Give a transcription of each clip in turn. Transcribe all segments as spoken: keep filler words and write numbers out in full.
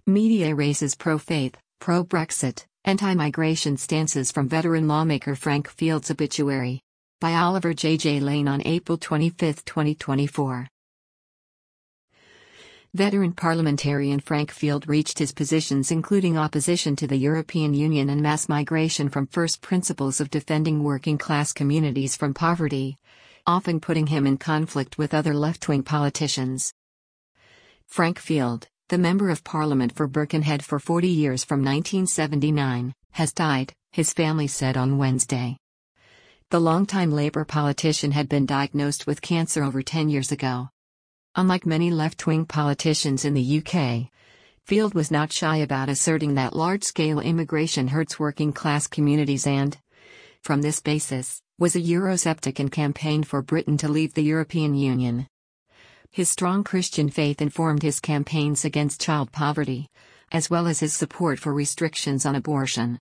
Media raises pro-faith, pro-Brexit, anti-migration stances from veteran lawmaker Frank Field's obituary. By Oliver J. J. Lane on April twenty-fifth, twenty twenty-four. Veteran parliamentarian Frank Field reached his positions including opposition to the European Union and mass migration from first principles of defending working-class communities from poverty, often putting him in conflict with other left-wing politicians. Frank Field, the Member of Parliament for Birkenhead for forty years from nineteen seventy-nine, has died, his family said on Wednesday. The longtime Labour politician had been diagnosed with cancer over ten years ago. Unlike many left-wing politicians in the U K, Field was not shy about asserting that large-scale immigration hurts working-class communities and, from this basis, was a Eurosceptic and campaigned for Britain to leave the European Union. His strong Christian faith informed his campaigns against child poverty, as well as his support for restrictions on abortion.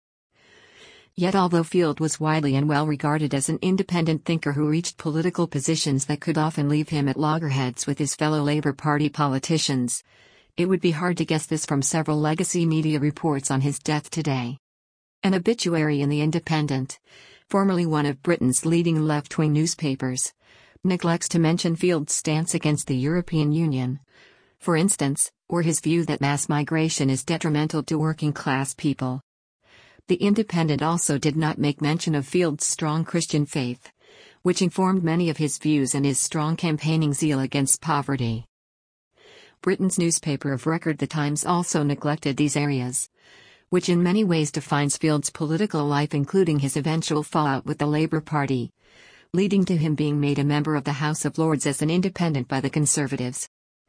Yet although Field was widely and well regarded as an independent thinker who reached political positions that could often leave him at loggerheads with his fellow Labour Party politicians, it would be hard to guess this from several legacy media reports on his death today. An obituary in The Independent, formerly one of Britain's leading left-wing newspapers, neglects to mention Field's stance against the European Union, for instance, or his view that mass migration is detrimental to working-class people. The Independent also did not make mention of Field's strong Christian faith, which informed many of his views and his strong campaigning zeal against poverty. Britain's newspaper of record The Times also neglected these areas, which in many ways defines Field's political life, including his eventual fallout with the Labour Party, leading to him being made a member of the House of Lords as an independent by the Conservatives.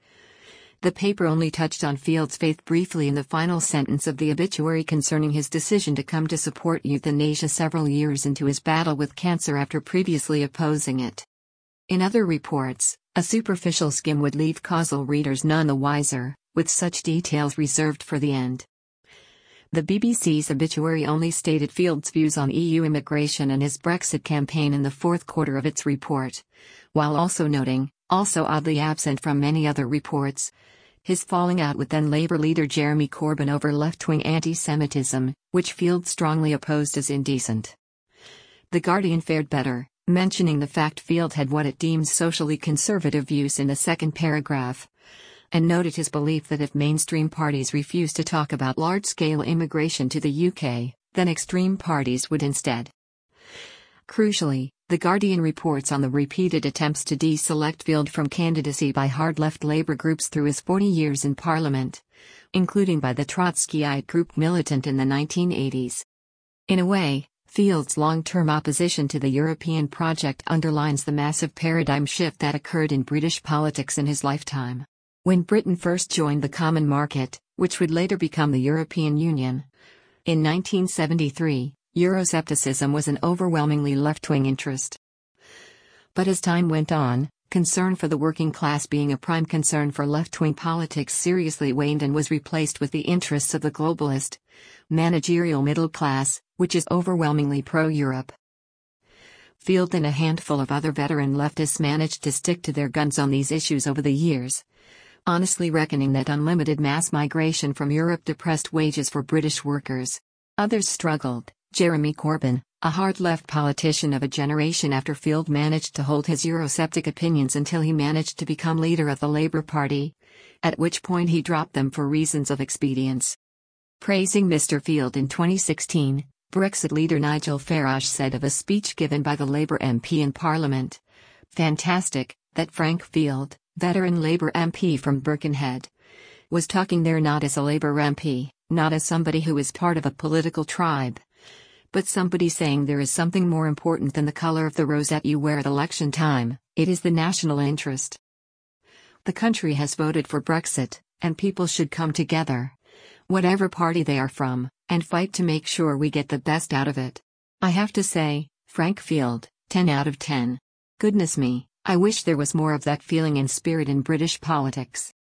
The paper only touched on Field's faith briefly in the final sentence of the obituary concerning his decision to come to support euthanasia several years into his battle with cancer after previously opposing it. In other reports, a superficial skim would leave causal readers none the wiser, with such details reserved for the end. The B B C's obituary only stated Field's views on E U immigration and his Brexit campaign in the fourth quarter of its report, while also noting, also oddly absent from many other reports, his falling out with then Labour leader Jeremy Corbyn over left-wing anti-Semitism, which Field strongly opposed as indecent. The Guardian fared better, mentioning the fact Field had what it deems socially conservative views in the second paragraph, and noted his belief that if mainstream parties refused to talk about large-scale immigration to the U K, then extreme parties would instead. Crucially, The Guardian reports on the repeated attempts to deselect Field from candidacy by hard-left Labour groups through his forty years in Parliament, including by the Trotskyite group Militant in the nineteen eighties. In a way, Field's long-term opposition to the European project underlines the massive paradigm shift that occurred in British politics in his lifetime. When Britain first joined the Common Market, which would later become the European Union, in nineteen seventy-three, Euroscepticism was an overwhelmingly left-wing interest. But as time went on, concern for the working class being a prime concern for left-wing politics seriously waned and was replaced with the interests of the globalist, managerial middle class, which is overwhelmingly pro-Europe. Field and a handful of other veteran leftists managed to stick to their guns on these issues over the years, honestly reckoning that unlimited mass migration from Europe depressed wages for British workers. Others struggled. Jeremy Corbyn, a hard-left politician of a generation after Field managed to hold his Eurosceptic opinions until he managed to become leader of the Labour Party, at which point he dropped them for reasons of expedience. Praising Mister Field in twenty sixteen, Brexit leader Nigel Farage said of a speech given by the Labour M P in Parliament, "Fantastic, that Frank Field, veteran Labour M P from Birkenhead, was talking there not as a Labour M P, not as somebody who is part of a political tribe, but somebody saying there is something more important than the color of the rosette you wear at election time, it is the national interest. The country has voted for Brexit, and people should come together, whatever party they are from, and fight to make sure we get the best out of it. I have to say, Frank Field, ten out of ten. Goodness me, I wish there was more of that feeling and spirit in British politics."